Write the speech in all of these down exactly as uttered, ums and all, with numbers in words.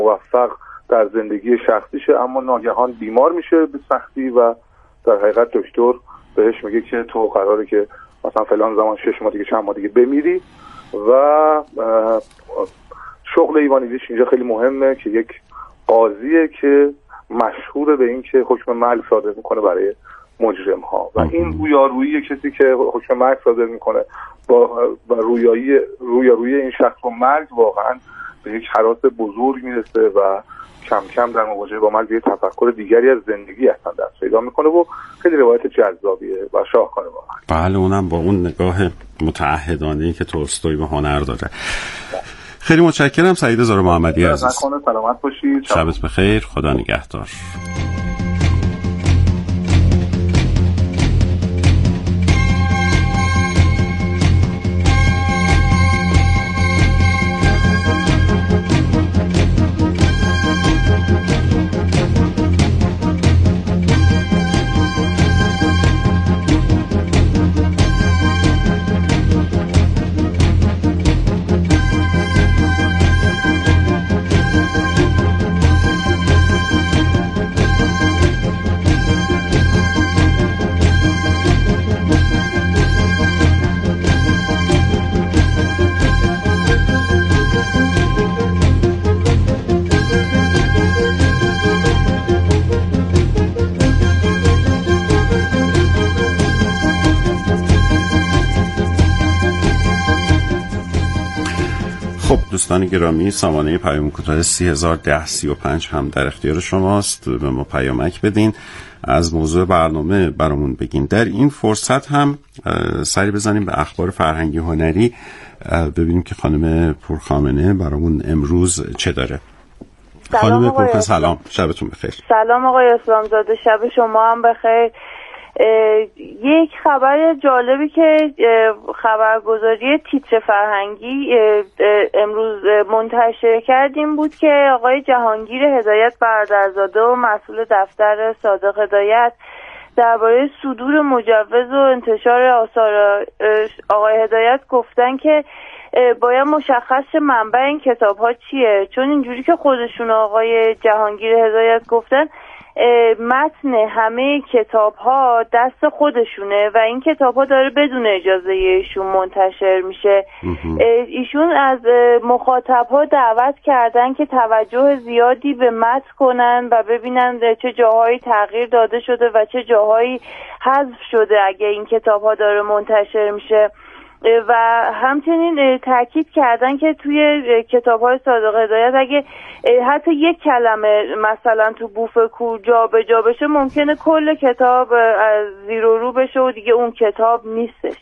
موفق در زندگی شخصیشه، اما ناگهان بیمار میشه به سختی و در حقیقت دکتر بهش میگه که تو قراره که مثلا فلان زمان شش ماه دیگه چند ماه دیگه بمیری. و شغل ایوانیدیش اینجا خیلی مهمه که یک قاضیه که مشهور به این که حکم مرگ صادر میکنه برای مجرم ها و این رویارویی کسی که حکم مرگ صادر میکنه با, با رویایی رویارویی این شخص با مرگ واقعا به یک هراس بزرگ میرسه و کم کم در مواجهه با مرگ یه تفکر دیگری از زندگی اصلا دست پیدا میکنه و خیلی روایت جذابیه و شاهکاره واقعا. بله، اونم با اون نگاه متعهدانه‌ای که تولستوی به هنر داره. خیلی متشکرم سعید زار محمدی عزیز. سلامت باشید. شبت بخیر. خدا نگهدار. دوستان گرامی، سامانه پیام کوتاه سی هزار و ده سی و پنج هم در اختیار شماست. به ما پیامک بدین، از موضوع برنامه برامون بگین. در این فرصت هم سری بزنیم به اخبار فرهنگی هنری، ببینیم که خانم پورخامنه برامون امروز چه داره. خانم پورخامنه سلام، شبتون بخیر. سلام آقای اسلامزاده، شب شما هم بخیر. یک خبر جالبی که خبرگزاری تیتر فرهنگی امروز منتشر کردیم بود که آقای جهانگیر هدایت برادرزاده و مسئول دفتر صادق هدایت درباره صدور مجوز و انتشار آثار آقای هدایت گفتن که باید مشخص منبع این کتاب ها چیه، چون اینجوری که خودشون آقای جهانگیر هدایت گفتن متن همه کتاب ها دست خودشونه و این کتاب ها داره بدون اجازه ایشون منتشر میشه. ایشون از مخاطب ها دعوت کردن که توجه زیادی به متن کنن و ببینن چه جاهایی تغییر داده شده و چه جاهایی حذف شده اگه این کتاب ها داره منتشر میشه. و همچنین تاکید کردن که توی کتاب‌های صادق هدایت اگه حتی یک کلمه مثلا تو بوف کو جا به جا بشه ممکنه کل کتاب از زیر و رو بشه و دیگه اون کتاب نیستش.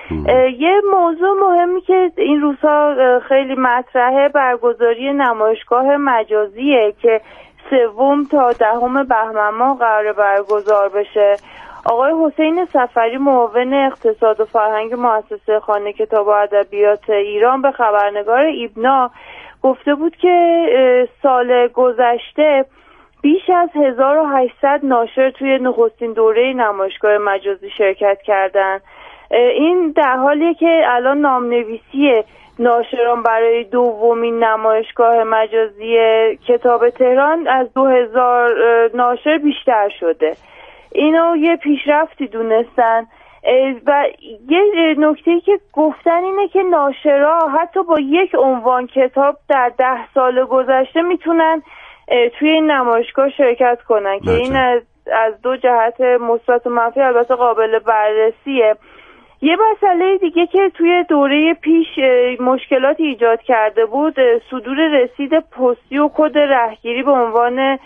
یه موضوع مهمی که این روزها خیلی مطرحه برگزاری نمایشگاه مجازیه که سوم تا دهم بهمن ماه قراره برگزار بشه. آقای حسین صفری معاون اقتصاد و فرهنگ مؤسسه خانه کتاب و ادبیات ایران به خبرنگار ایبنا گفته بود که سال گذشته بیش از هزار و هشتصد ناشر توی نخستین دوره نمایشگاه مجازی شرکت کردن. این در حالیه که الان نامنویسی ناشران برای دومین نمایشگاه مجازی کتاب تهران از دو هزار ناشر بیشتر شده. اینو یه پیشرفتی دونستن. و یه نکته‌ای که گفتن اینه که ناشرا حتی با یک عنوان کتاب در ده سال گذشته میتونن توی این نمایشگاه شرکت کنن که این از, از دو جهت مثبت و منفی البته قابل بررسیه. یه مسئله دیگه که توی دوره پیش مشکلاتی ایجاد کرده بود صدور رسید پستی و کد رهگیری به عنوان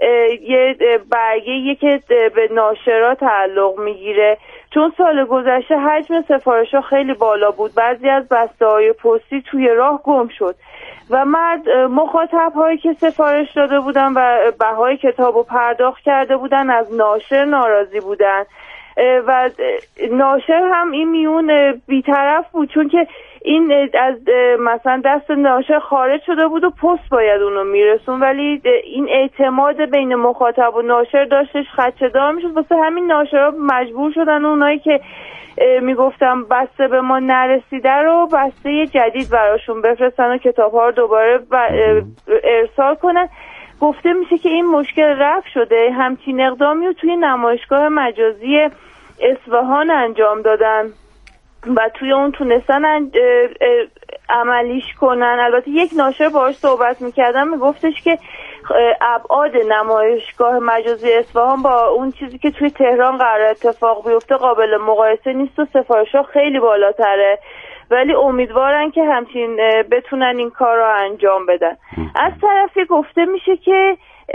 یه برگه‌ای که به ناشرا تعلق میگیره، چون سال گذشته حجم سفارش‌ها خیلی بالا بود، بعضی از بسته‌های پستی توی راه گم شد و مرد مخاطب‌هایی که سفارش داده بودن و بهای کتابو پرداخت کرده بودن از ناشر ناراضی بودن و ناشر هم این میون بیطرف بود، چون که این از مثلا دست ناشر خارج شده بود و پست باید اونو میرسون، ولی این اعتماد بین مخاطب و ناشر داشتش خدشه‌دار میشد. واسه همین ناشرها مجبور شدن اونایی که میگفتم بسته به ما نرسیده رو بسته جدید براشون بفرستن و کتاب‌ها رو دوباره ارسال کنن. گفته میشه که این مشکل رفع شده. همچین اقدامی رو توی نمایشگاه مجازی اصفهان انجام دادن و توی اون تونستن عملیش کنن. البته یک ناشر باهاش صحبت میکردم میگفتش که ابعاد نمایشگاه مجازی اصفهان با اون چیزی که توی تهران قرار اتفاق بیفته قابل مقایسه نیست و سفارش‌ها خیلی بالاتره، ولی امیدوارن که همچین بتونن این کار رو انجام بدن. از طرفی گفته میشه که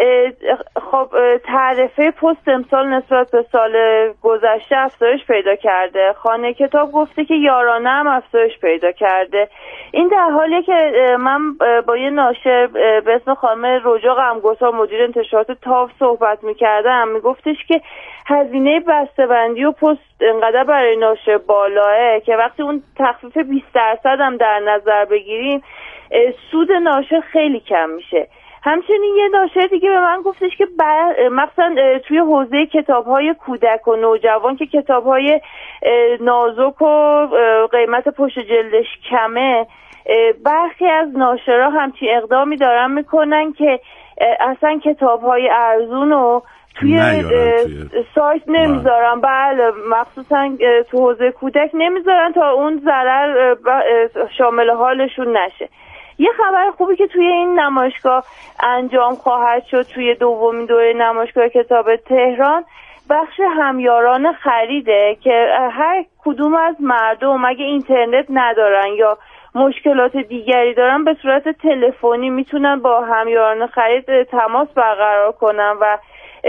خب تعرفه پست امسال نسبت به سال گذشته افزایش پیدا کرده. خانه کتاب گفته که یارانه هم افزایش پیدا کرده. این در حالیه که من با یه ناشر به اسم خانم رجا غمگسار مدیر انتشارات تاف صحبت میکردم، میگفتش که هزینه بسته‌بندی و پست انقدر برای ناشر بالاه که وقتی اون تخفیف بیست درصد هم در نظر بگیریم سود ناشر خیلی کم میشه. همچنین یه ناشر دیگه به من گفتش که مثلا توی حوزه کتاب‌های کودک و نوجوان که کتاب‌های نازک و قیمت پشت جلدش کمه، برخی از ناشرها همچین اقدامی دارن میکنن که اصلا کتاب‌های ارزون رو توی, توی سایت نمیذارن. بله، مخصوصا تو حوزه کودک نمیذارن تا اون ضرر شامل حالشون نشه. یه خبر خوبی که توی این نمایشگاه انجام خواهد شد توی دومین دوره نمایشگاه کتاب تهران بخش همیاران خریده که هر کدوم از مردم اگه اینترنت ندارن یا مشکلات دیگری دارن به صورت تلفنی میتونن با همیاران خرید تماس برقرار کنن و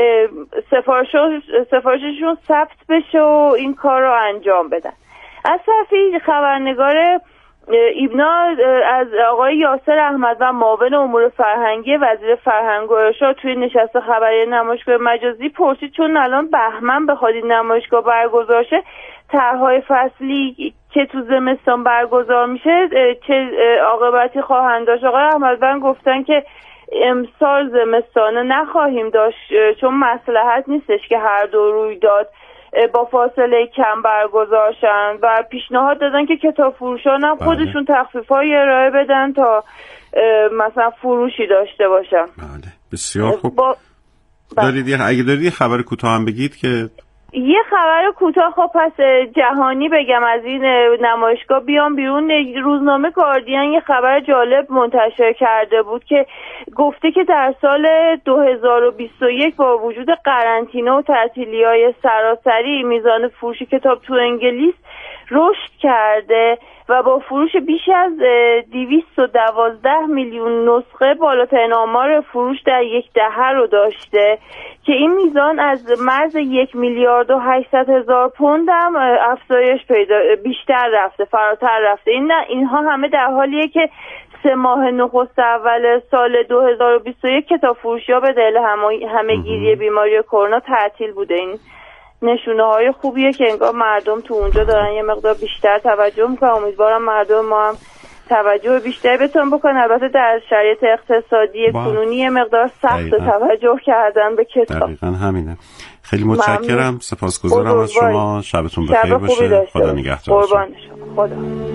سفارششون ثبت بشه و این کار رو انجام بدن. از طرفی خبرنگار ایبنا از آقای یاسر احمد و معاون امور فرهنگی وزیر فرهنگ و ارشاد توی نشست خبری نمایشگاه مجازی پرسید چون الان بهمن بخواد این نمایشگاه برگزار شه، طرح‌های فصلی که تو زمستان برگزار میشه چه عاقبتی خواهند داشت. آقای احمدوند گفتن که امسال زمستانه نخواهیم داشت چون مصلحت نیستش که هر دو رویداد با فاصله کم برگزار شن و پیشنهاد دادن که کتاب فروشان هم خودشون تخفیف‌های ارائه بدن تا مثلا فروشی داشته باشن. بله، بسیار خوب. با... دارید اگه دارید خبر کوتاه هم بگید که یه خبر کوتاه خب پس جهانی بگم از این نمایشگاه بیام بیرون. روزنامه گاردین یه خبر جالب منتشر کرده بود که گفته که در سال دو هزار و بیست و یک با وجود قرنطینه و تعطیلی‌های سراسری میزان فروش کتاب تو انگلیس رشد کرده و با فروش بیش از دویست و دوازده میلیون نسخه بالاترین آمار فروش در یک دهه رو داشته که این میزان از مرز یک میلیارد و هشتصد هزار پوند هم افزایش پیدا بیشتر رفته، فراتر رفته. این نه اینها همه در حالیه که سه ماه نخست اول سال دو هزار و بیست و یک کتاب فروشی‌ها به دلیل همه‌گیری بیماری کرونا تعطیل بوده. این نشونه های خوبیه که انگار مردم تو اونجا دارن یه مقدار بیشتر توجه میکنن. امیدوارم مردم ما هم توجه بیشتری بتون بکنن. البته در شرایط اقتصادی کنونی یه مقدار سخت توجه کردن به کتاب. دقیقاً همینه. خیلی متشکرم، سپاسگزارم از شما. شبتون بخیر شب باشه. خدا نگهدار. قربان شما. خدا.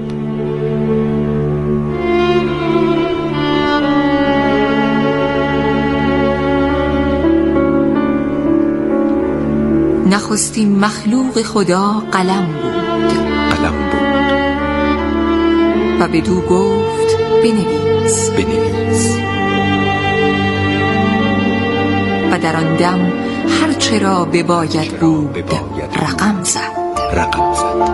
نخستین مخلوق خدا قلم بود قلم بود و بدو گفت بنویس بنویس و در آن دم هر چرا بباید بود رقم زد رقم زد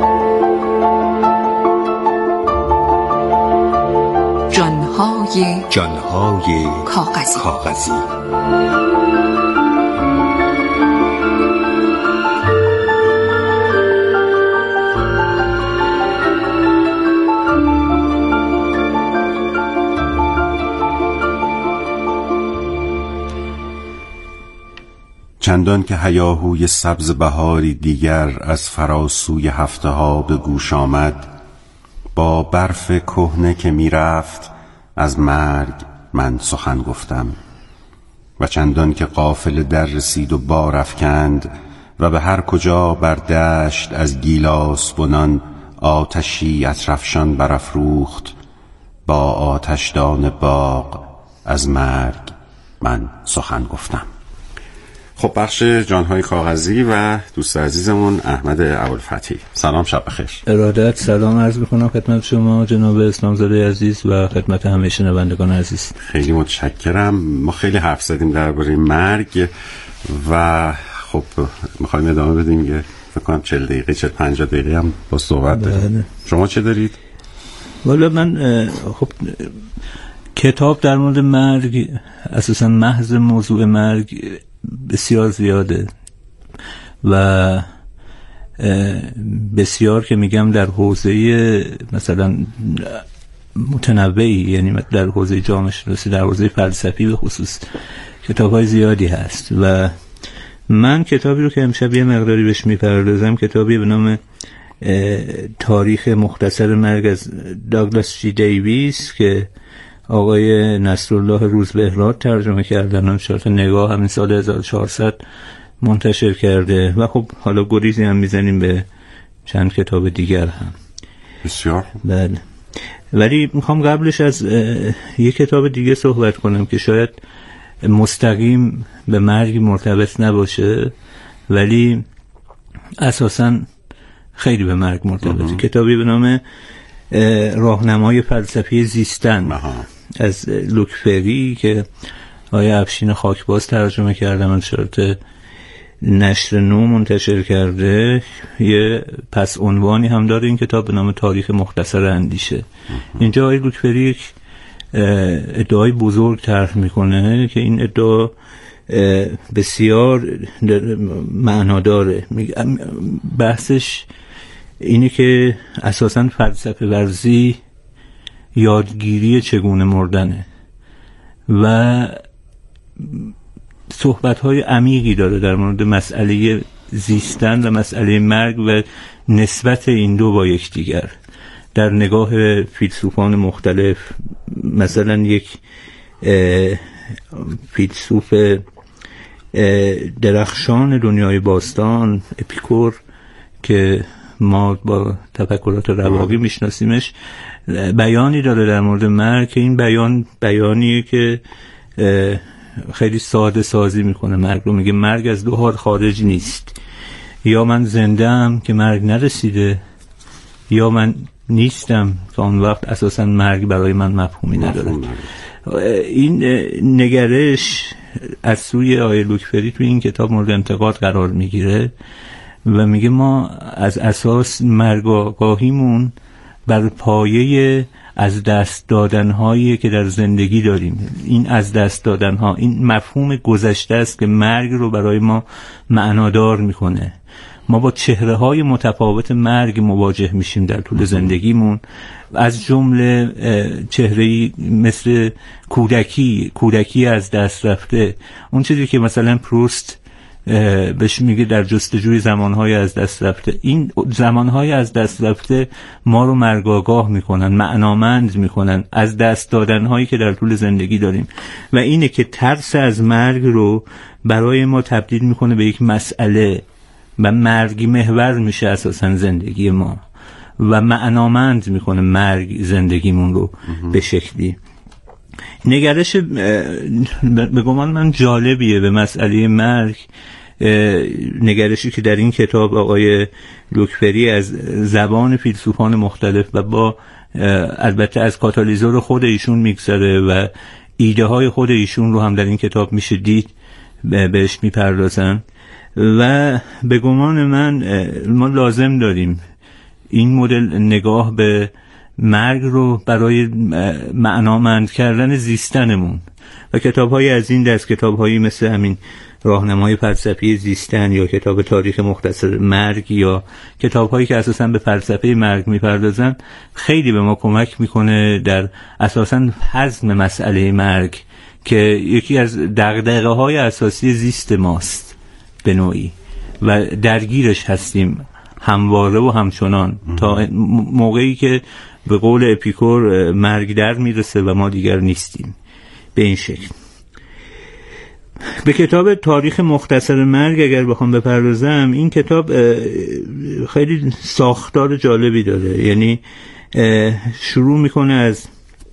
جانهای جانهای کاغذی کاغذی چندان که هیاهوی سبز بهاری دیگر از فراسوی هفته ها به گوش آمد، با برف کهنه که می رفت از مرگ من سخن گفتم. و چندان که قافله در رسید و بار افکند و به هر کجا بر دشت از گیلاس بنان آتشی اطرفشان برافروخت، با آتشدان باغ از مرگ من سخن گفتم. خب بخش جانهای کاغذی و دوست عزیزمون احمد ابوالفتحی. سلام، شب بخیر. ارادت سلام عرض میکنم خدمت شما جناب اسلامزاده عزیز و خدمت همه شنوندگان عزیز. خیلی متشکرم. ما خیلی حرف زدیم درباره مرگ و خب میخوایم ادامه بدیم که فکر کنم چهل دقیقه چهل پنجاه دقیقه هم با صحبت داریم. شما چه دارید؟ والا من خب کتاب در مورد مرگ، اساسا محض موضوع مرگ بسیار زیاده و بسیار که میگم در حوزه مثلا متنوعی، یعنی در حوزه جامعه شناسی، در حوزه فلسفی به خصوص کتاب‌های زیادی هست. و من کتابی رو که امشب یه مقداری بهش میپردازم کتابی به نام تاریخ مختصر مرگ از داگلاس جی دیویس که آقای نصرالله روزبهراد ترجمه کردن و شرط نگاه همین سال هزار و چهارصد منتشر کرده و خب حالا گریزی هم میزنیم به چند کتاب دیگر هم. بسیار. بله. ولی میخوام قبلش از یک کتاب دیگه صحبت کنم که شاید مستقیم به مرگ مرتبط نباشه ولی اساساً خیلی به مرگ مرتبطه. کتابی به نام راهنمای فلسفی زیستن مها. از لوک فری که آقای افشین خاکباز ترجمه کرده، من شرط نشر نو منتشر کرده. یه پس عنوانی هم داره این کتاب به نام تاریخ مختصر اندیشه. اینجا آقای لوک فری یک ادعای بزرگ طرح میکنه که این ادعا بسیار معناداره. بحثش اینه که اساساً فلسفه ورزی یادگیری چگونه مردنه و صحبت‌های عمیقی داره در مورد مسئله زیستن و مسئله مرگ و نسبت این دو با یکدیگر در نگاه فیلسوفان مختلف. مثلا یک فیلسوف درخشان دنیای باستان اپیکور که ما با تفکرات رواقی میشناسیمش بیانی داره در مورد مرگ که این بیان بیانیه که خیلی ساده سازی میکنه مرگ رو. میگه مرگ از دو حال خارج نیست، یا من زنده ام که مرگ نرسیده یا من نیستم که اون وقت اساسا مرگ برای من مفهومی نداره. این نگرش از سوی آقای لوک فری تو این کتاب مورد انتقاد قرار میگیره و میگه ما از اساس مرگ آگاهیمون بر پایه از دست دادن‌هایی که در زندگی داریم. این از دست دادن‌ها، این مفهوم گذشته است که مرگ رو برای ما معنادار میکنه. ما با چهره‌های متفاوت مرگ مواجه میشیم در طول زندگیمون، از جمله چهره‌ای مثل کودکی، کودکی از دست رفته، اون چیزی که مثلا پروست بهش میگه در جستجوی زمانهای از دست رفته. این زمانهای از دست رفته ما رو مرگ آگاه میکنن، معنامند میکنن از دست دادنهایی که در طول زندگی داریم و اینه که ترس از مرگ رو برای ما تبدیل میکنه به یک مسئله و مرگ محور میشه اساسا زندگی ما و معنامند میکنه مرگ زندگیمون رو به شکلی. نگرش به گمان من جالبیه به مسئله مرگ، نگرشی که در این کتاب آقای لوک فری از زبان فیلسوفان مختلف و با البته از کاتالیزور خود ایشون میگذره و ایده های خود ایشون رو هم در این کتاب میشه دید بهش میپردازن و به گمان من ما لازم داریم این مدل نگاه به مرگ رو برای معنامند کردن زیستنمون و کتاب‌های از این دست، کتاب‌هایی مثل همین راهنمای فلسفی زیستن یا کتاب تاریخ مختصر مرگ یا کتاب‌هایی که اساساً به فلسفه مرگ می‌پردازن خیلی به ما کمک می‌کنه در اساساً هضم مسئله مرگ که یکی از دغدغه‌های اساسی زیست ماست به نوعی و درگیرش هستیم همواره و همچنان تا موقعی که به قول اپیکور مرگ در میرسه و ما دیگر نیستیم. به این شکل به کتاب تاریخ مختصر مرگ اگر بخوام بپردازم، این کتاب خیلی ساختار جالبی داره. یعنی شروع میکنه از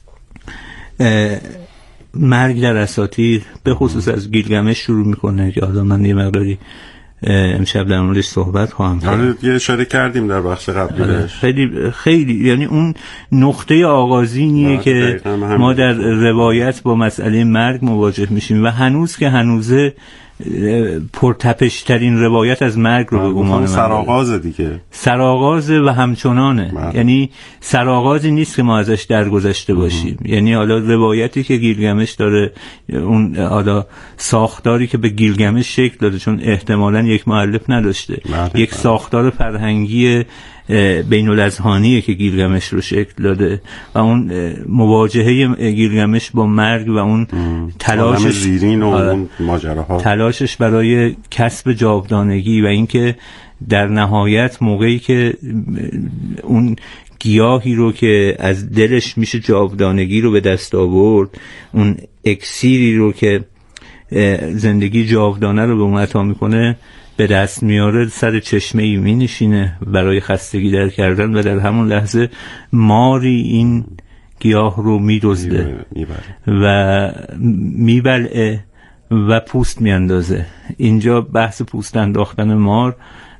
مرگ در اساطیر، به خصوص از گیلگمش شروع میکنه که حالا من یه مقداری امشب در موردش صحبت خواهم کرد. آره یه اشاره کردیم در بخش قبلیش. خیلی خیلی یعنی اون نقطه آغازینیه که ما در روایت با مسئله مرگ مواجه میشیم و هنوز که هنوزه پرتپشترین روایت از مرگ رو به گمان من سرآغاز دیگه سرآغاز و همچنانه من. یعنی سرآغازی نیست که ما ازش درگذشته باشیم. یعنی حالا روایتی که گیلگمش داره، اون حالا ساختاری که به گیلگمش شکل داده، چون احتمالاً یک مؤلف نداشته، من. یک من. ساختار فرهنگی بین الاذهانیه که گیلگمش رو شکل داده و اون مواجهه گیلگمش با مرگ و اون تلاشش زیرین و اون ماجراها، تلاشش برای کسب جاودانگی و اینکه در نهایت موقعی که اون گیاهی رو که از دلش میشه جاودانگی رو به دست آورد، اون اکسیری رو که زندگی جاودانه رو به اون عطا میکنه به دست میاره، سر چشمه ای می نشینه برای خستگی در کردن و در همون لحظه ماری این گیاه رو می دزده و می بلعه و پوست می اندازه. اینجا بحث پوست انداختن مار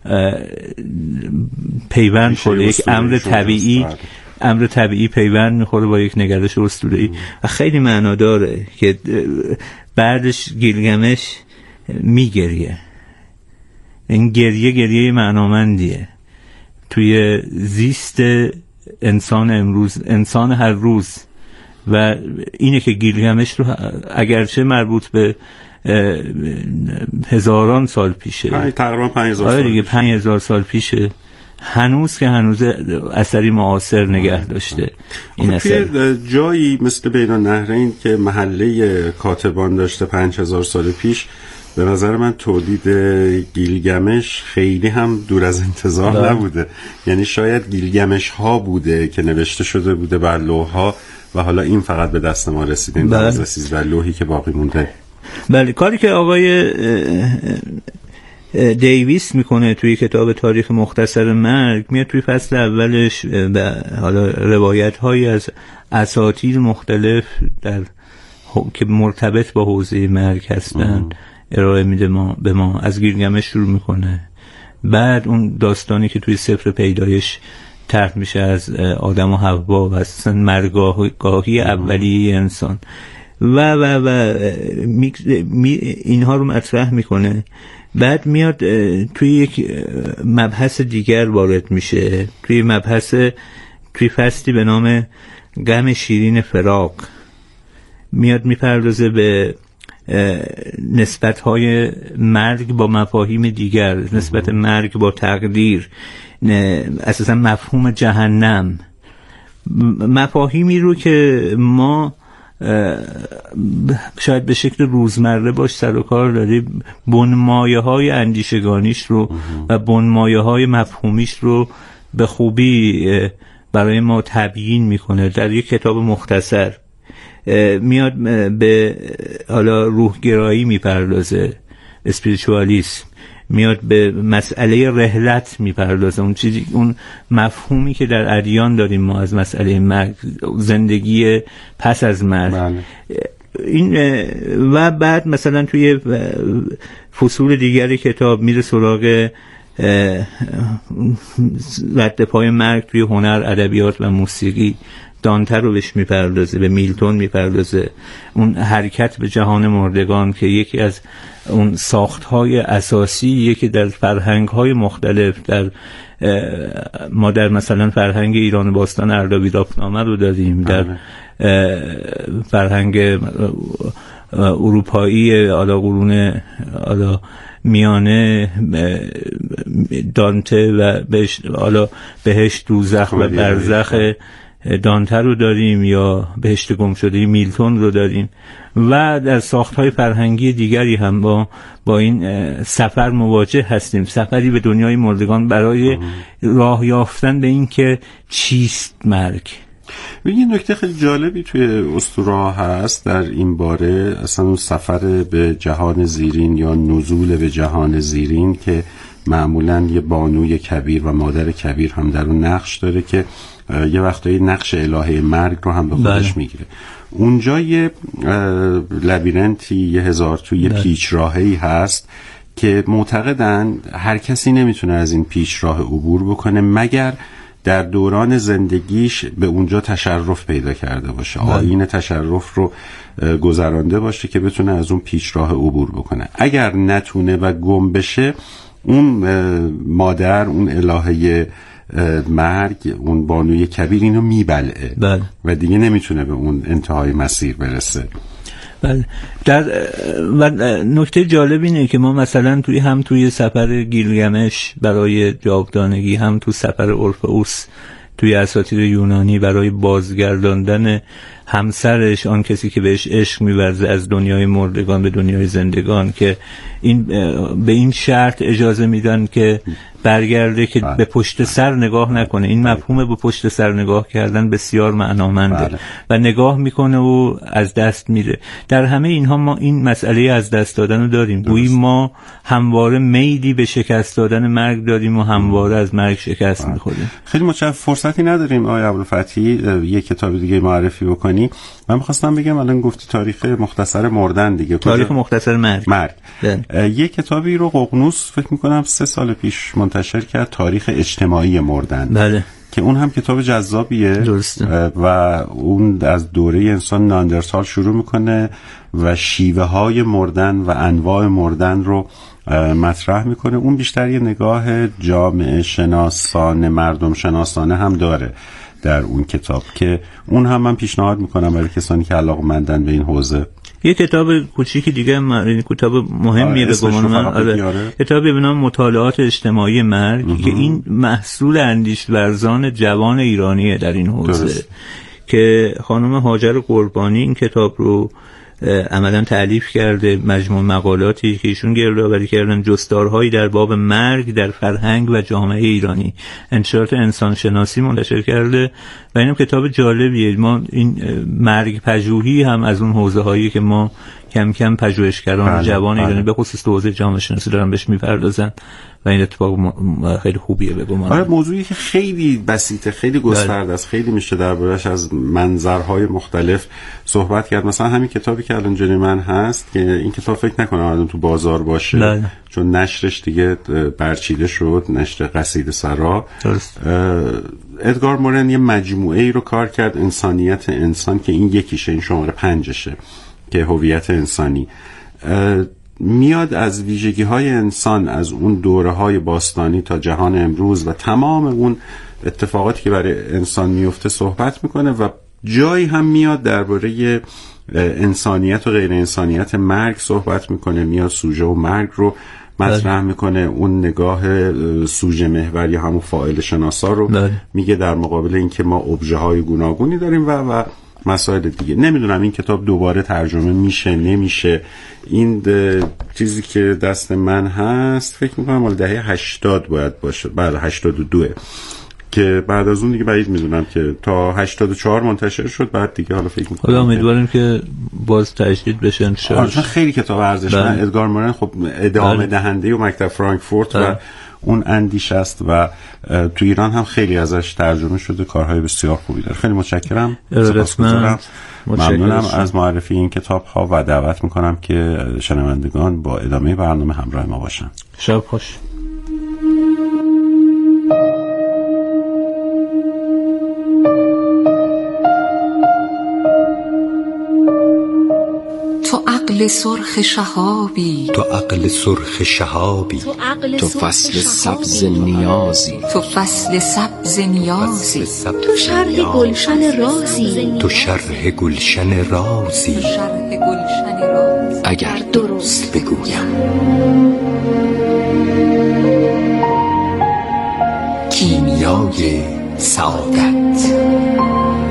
پیوند خورده، یک امر طبیعی امر طبیعی پیوند میخوره با یک نگرش اسطوره‌ای و خیلی معنا داره که بعدش گیلگمش میگریه. این گریه گریه معنامندیه توی زیست انسان امروز، انسان هر روز، و اینه که گیلگمش رو اگرچه مربوط به هزاران سال پیشه، تقریبا پنج هزار سال دیگه پنج هزار سال پیشه، هنوز که هنوز اثری معاصر نگه داشته. این اثر جایی مثل بین النهرین که محله کاتبان داشته پنج هزار سال پیش، به نظر من تولید گیلگمش خیلی هم دور از انتظار ده. نبوده. یعنی شاید گیلگمش ها بوده که نوشته شده بوده بر لوح‌ها و حالا این فقط به دست ما رسیده، این دوازده سیزده لوحی که باقی مونده. بله، کاری که آقای دیویس میکنه توی کتاب تاریخ مختصر مرگ، میاد توی فصل اولش به حالا روایت هایی از اساطیر مختلف در که مرتبط با حوزه مرگ هستن ارائه میده ما به ما. از گیلگمش شروع میکنه، بعد اون داستانی که توی سفر پیدایش طرح میشه از آدم و حوا و اصلا مرگاهی اولیه انسان و و و می می اینها رو مطرح میکنه. بعد میاد توی یک مبحث دیگر وارد میشه، توی مبحث توی فصلی به نام غم شیرین فراق میاد میپردازه به نسبت‌های مرگ با مفاهیم دیگر، نسبت مرگ با تقدیر، اساسا مفهوم جهنم، مفاهیمی رو که ما شاید به شکل روزمره باش سر و کار داریم، بنمایه های اندیشگانیش رو و بنمایه های مفهومیش رو به خوبی برای ما تبیین میکنه در یک کتاب مختصر. میاد به حالا روحگرایی میپردازه، اسپریچوالیسم، میاد به مسئله رحلت میپردازه، اون چیزی، اون مفهومی که در ادیان داریم ما از مسئله مرگ، زندگی پس از مرگ. این و بعد مثلا توی فصول دیگری کتاب میره سراغ رد پای مرگ توی هنر، ادبیات و موسیقی. دانته رو بهش میپردازه، به میلتون میپردازه، اون حرکت به جهان مردگان که یکی از اون ساختهای اساسی، یکی در فرهنگ‌های مختلف، در ما در مثلا فرهنگ ایران باستان اردبیل‌نامه رو داریم، در فرهنگ اروپایی حالا قرون حالا میانه دانته و بهش حالا بهشت، دوزخ و برزخ دانته رو داریم یا بهشت گم شده میلتون رو داریم و در ساخت‌های فرهنگی دیگری هم با با این سفر مواجه هستیم. سفری به دنیای مردگان برای راه یافتن به این که چیست مرگ. یه نکته خیلی جالبی توی اسطوره هست در این باره، اصلا اون سفر به جهان زیرین یا نزول به جهان زیرین که معمولاً یه بانوی کبیر و مادر کبیر هم در اون نقش داره که یه وقتایی نقش الهه مرگ رو هم به خودش بله. میگیره. اونجا یه لبیرنتی یه هزار توی یه پیچ راهی هست که معتقدن هر کسی نمیتونه از این پیچ راه عبور بکنه مگر در دوران زندگیش به اونجا تشرف پیدا کرده باشه، آیین تشرف رو گذرانده باشه که بتونه از اون پیچ راه عبور بکنه. اگر نتونه و گم بشه، اون مادر، اون الهه مرگ، اون بانوی کبیر اینو میبلعه بله. و دیگه نمیتونه به اون انتهای مسیر برسه. بله. در و نکته جالب اینه که ما مثلا توی هم توی سفر گیلگمش برای جاودانگی، هم تو سفر اورفئوس توی اساطیر یونانی برای بازگرداندن همسرش، آن کسی که بهش عشق می‌ورزه، از دنیای مردگان به دنیای زندگان، که این به این شرط اجازه میدن که برگرده که بله. به پشت سر نگاه نکنه. این مفهوم به پشت سر نگاه کردن بسیار معنامنده بله. و نگاه میکنه و از دست میره. در همه اینها ما این مسئله از دست دادن رو داریم. گویی ما همواره میلی به شکست دادن مرگ داریم و همواره از مرگ شکست میخوریم. خیلی متشکرم. فرصتی نداریم آقای ابوالفتحی یه کتاب دیگه معرفی بکنی. من می‌خواستم بگم الان گفتی تاریخ مختصر مردن دیگه، تاریخ مختصر مرگ. مرگ. یه کتابی رو ققنوس فکر می‌کنم سه سال پیش منتشر کرد، تاریخ اجتماعی مردن. بله. که اون هم کتاب جذابیه. درسته. و اون از دوره انسان ناندرتال شروع میکنه و شیوه های مردن و انواع مردن رو مطرح میکنه. اون بیشتر یه نگاه جامعه شناسانه، مردم شناسانه هم داره در اون کتاب که اون هم من پیشنهاد میکنم برای کسانی که علاقه‌مندن به این حوزه. یه کتاب کوچیکی دیگه، این کتاب مهمیه به گمان من، آره، کتابی به نام مطالعات اجتماعی مرگ امه. که این محصول اندیش‌ورزان جوان ایرانیه در این حوزه درست. که خانم هاجر قربانی این کتاب رو عملاً تألیف کرده، مجموع مقالاتی که ایشون گردآوری کردن، جستارهایی در باب مرگ در فرهنگ و جامعه ایرانی، انتشارات انسان شناسی منتشر کرده و اینم کتاب جالبیه. ما این مرگ پژوهی هم از اون حوزه هایی که ما کم کم پژوهشگران بله، جوان ایرانی به خصوص تو حوزه جامعه شناسی دارن بهش میپردازن و این اتفاق خیلی خوبیه بگم. آره، موضوعی که خیلی بسیطه، خیلی گسترده است، خیلی میشه دربارش از منظرهای مختلف صحبت کرد. مثلا همین کتابی که الان جلوی من هست که این کتاب فکر نکنم الان تو بازار باشه بله. چون نشرش دیگه برچیده شد، نشر قصیده سرا. ادگار مورن یه مجموعه ای رو کار کرد، انسانیت انسان، که این یکیشه، این شماره پنجشه که هویت انسانی میاد از ویژگی های انسان از اون دوره های باستانی تا جهان امروز و تمام اون اتفاقاتی که برای انسان میفته صحبت میکنه و جایی هم میاد درباره انسانیت و غیر انسانیت مرگ صحبت میکنه، میاد سوژه و مرگ رو مطرح میکنه، اون نگاه سوژه محور یا همون فاعل شناسا رو بله. میگه در مقابل اینکه ما ابژه های گوناگونی داریم و و مسائل دیگه. نمیدونم این کتاب دوباره ترجمه میشه نمیشه. این چیزی که دست من هست فکر میکنم مال دهه هشتاد باید باشه، بعد هشتاد و دو که بعد از اون دیگه بعید میدونم که تا هشتاد و چهار منتشر شد، بعد دیگه حالا فکر میکنم حالا امیدواریم که باز تجدید بشه انشالله. آره خیلی کتاب ارزشمند. ادگار مورن خب ادامه بله. دهنده و مکتب فرانکفورت بله. و اون اندیش است و تو ایران هم خیلی ازش ترجمه شده، کارهای بسیار خوبی داره. خیلی متشکرم، سپاسگزارم، ممنونم از معرفی این کتاب ها و دعوت میکنم که شنوندگان با ادامه برنامه همراه ما باشن. شب خوش. عقل سرخ شهابی، تو عقل سرخ شهابی، تو فصل سبز نیازی، تو فصل سبز نیازی، تو شرح گلشن رازی، تو شرح گلشن رازی، اگر درست بگویم کیمیای سعادت.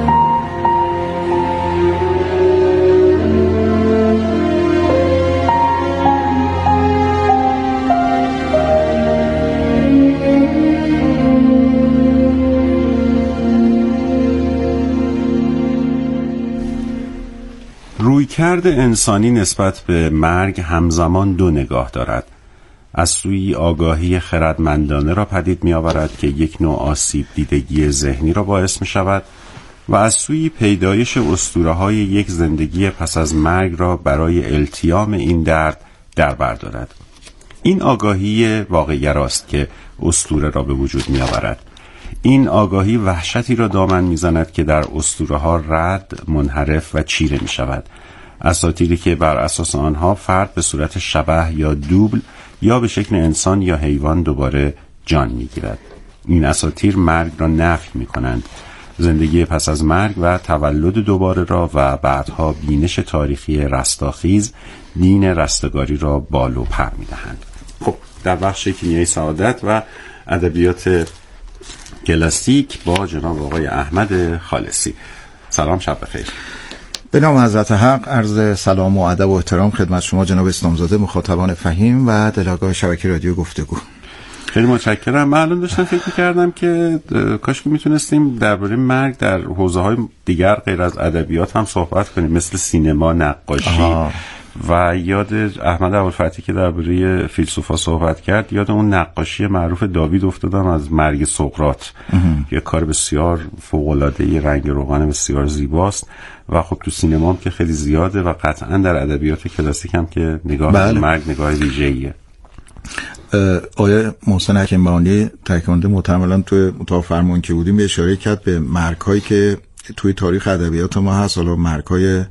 فرد انسانی نسبت به مرگ همزمان دو نگاه دارد. از سوی آگاهی خردمندانه را پدید می آورد که یک نوع آسیب دیدگی ذهنی را باعث می شود و از سوی پیدایش اسطوره‌های یک زندگی پس از مرگ را برای التیام این درد در بر دارد. این آگاهی واقع‌گراست که اسطوره را به وجود می آورد. این آگاهی وحشتی را دامن می زند که در اسطوره‌ها رد، منحرف و چیره می شود. اساطیری که بر اساس آنها فرد به صورت شبح یا دوبل یا به شکل انسان یا حیوان دوباره جان می گیرد. این اساطیر مرگ را نفی می کنند، زندگی پس از مرگ و تولد دوباره را و بعدها بینش تاریخی رستاخیز دین رستگاری را بال و پر می دهند. خب در بخش کیمیای سعادت و ادبیات کلاسیک با جناب آقای احمد خالصی. سلام، شب بخیر. به نام حضرت حق عرض سلام و ادب و احترام خدمت شما جناب اسلامزاده، مخاطبان فهیم و دلارگاه شبکه رادیو گفتگو. خیلی متشکرم. من الان داشتم فکر می‌کردم که کاش که میتونستیم درباره مرگ در حوزه‌های دیگر غیر از ادبیات هم صحبت کنیم، مثل سینما، نقاشی. آها. و یاد احمد ابوالفتحی که درباره فیلسوفا صحبت کرد، یاد اون نقاشی معروف داوید افتادم از مرگ سقراط. یه کار بسیار فوق‌العاده، رنگ روغن بسیار زیباست و خب تو سینما هم که خیلی زیاده و قطعا در ادبیات کلاسیک هم که نگاه بله. مرگ نگاه ویژه‌ایه. آیه محسن حکیم‌بهانی تکانده محتملاً توی اتاق فرمان که بودیم اشاره کرد به مرگ‌هایی که توی تاریخ ادبیات ما هست. حالا مرگ‌های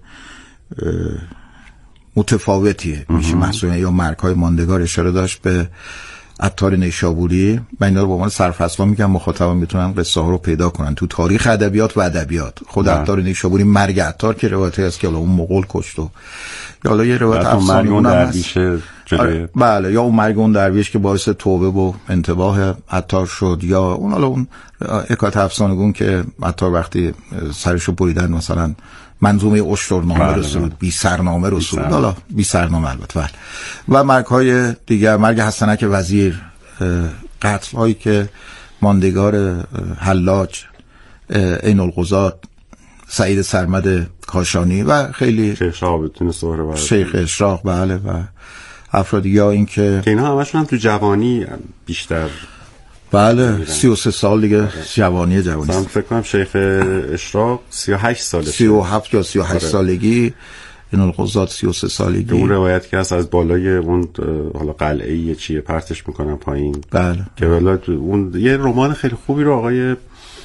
متفاوتیه میشه محسوب، یا مرگ‌های ماندگار. اشاره داشت به عطار نیشابوری. من اینا رو به عنوان سرفصلا میگم، مخاطبان میتونن قصه ها رو پیدا کنن تو تاریخ ادبیات و ادبیات. خود عطار نیشابوری، مرگ عطار که روایتی است که اون مغول کشت، و یا حالا یه روایت افسانه‌ای هست آره بله، یا اون مرگ اون درویش که باعث توبه و انتباه عطار شد، یا اون حالا اون حکایت افسانه‌گون که عطار وقتی سرشو بریدن مثلا منظومه اشترنامه رو سرود، بی سرنامه رو سرود، حالا بی سرنامه البته بله. و مرگ های دیگر، مرگ حسنک وزیر، قتل هایی که ماندگار حلاج، عین القضات، سعید سرمد کاشانی و خیلی شیخ شهاب‌الدین سهروردی، شیخ اشراق بله و افرادی، یا این که که اینا همشون هم تو جوانی بیشتر بله سی و سه سال دیگه جوانی جوانی من فکر کنم شیخ اشراق سی و هشت سالشه، سی و هفت یا سی و هشت سالگی، این القضات سی و سه سالگی. اون روایت که هست از بالای اون حالا قلعه چیه پرتش میکنن پایین بله، که والا اون یه رمان خیلی خوبی رو آقای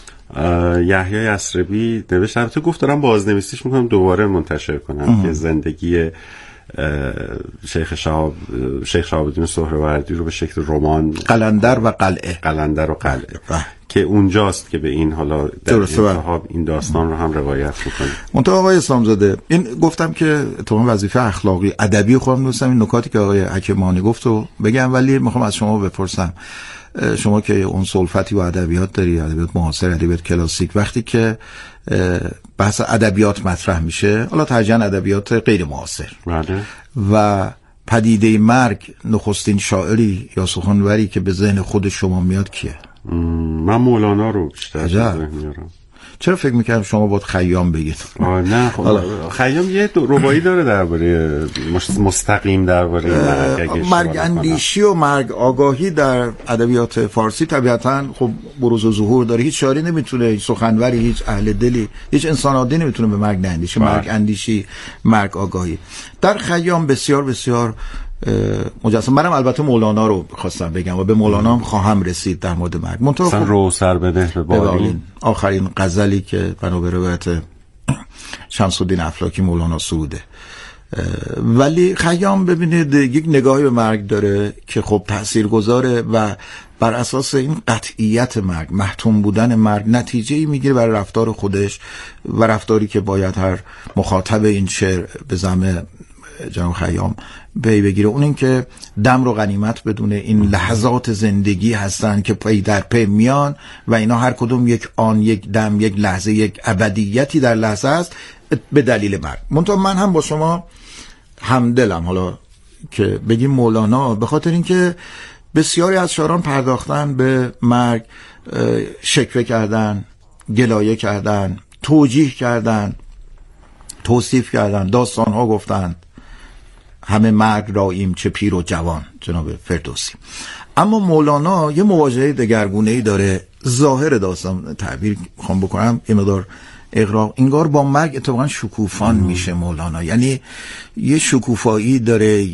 یحیی یثربی نوشت. البته گفت دارم بازنویسیش میکنم دوباره منتشر کنم ام. که زندگی شیخ شهاب شیخ شهاب‌الدین سهروردی رو به شکل رمان قلندر و قلعه قلندر و قلعه اه. که اونجاست که به این حالا در انتها این داستان رو هم روایت میکنه. منتها آقای اسلامزاده، این گفتم که تو وظیفه اخلاقی ادبی خودم دوستم این نکاتی که آقای حکیمانی گفت رو بگم، ولی میخوام از شما بپرسم، شما که اون سلفتی و ادبیات داری، ادبیات معاصر، ادبیات کلاسیک، وقتی که بحث ادبیات مطرح میشه، حالا ترجیحاً ادبیات غیر معاصر بله، و پدیده مرگ، نخستین شاعری یا سخنوری که به ذهن خود شما میاد کیه؟ من مولانا رو بیشتر به ذهن میارم. چرا فکر میکردم شما باید خیام بگید؟ آه نه خب خیام یه ربایی داره درباره مستقیم درباره مرگ اندیشی و مرگ آگاهی در ادبیات فارسی طبیعتاً خب بروز و ظهور داره. هیچ شاعری نمیتونه، هیچ سخنوری، هیچ اهل دلی، هیچ انسان عادی نمیتونه به مرگ نندیشه. مرگ اندیشی، مرگ آگاهی در خیام بسیار بسیار مجسم. منم البته مولانا رو خواستم بگم و به مولانا هم خواهم رسید در مورد مرگ. منتها خب رو سر بده به بالین، آخرین غزلی که بنا به روایت شمس الدین افلاکی مولانا سروده. ولی خیام ببینید یک نگاهی به مرگ داره که خب تاثیرگذاره و بر اساس این قطعیت مرگ، محتوم بودن مرگ، نتیجه‌ای میگیره برای رفتار خودش و رفتاری که باید هر مخاطب این شعر به زعم جناب خیام پی بگیره. اون این که دم رو غنیمت بدونه، این لحظات زندگی هستن که پی در پی میان و اینا هر کدوم یک آن، یک دم، یک لحظه، یک ابدیتی در لحظه است به دلیل مرگ. منتها من هم با شما همدلم حالا که بگیم مولانا، به خاطر اینکه بسیاری از شاعران پرداختن به مرگ، شکوه کردن، گلایه کردن، توجیه کردن توصیف کردن، داستان ها گفتن، همه مرگ راییم چه پیر و جوان، جناب فردوسی. اما مولانا یه مواجهه دگرگونه‌ای داره. ظاهر داستان تعبیر خوام بکنم یه مقدار اغراق، انگار با مرگ اتفاقا شکوفان میشه مولانا، یعنی یه شکوفایی داره،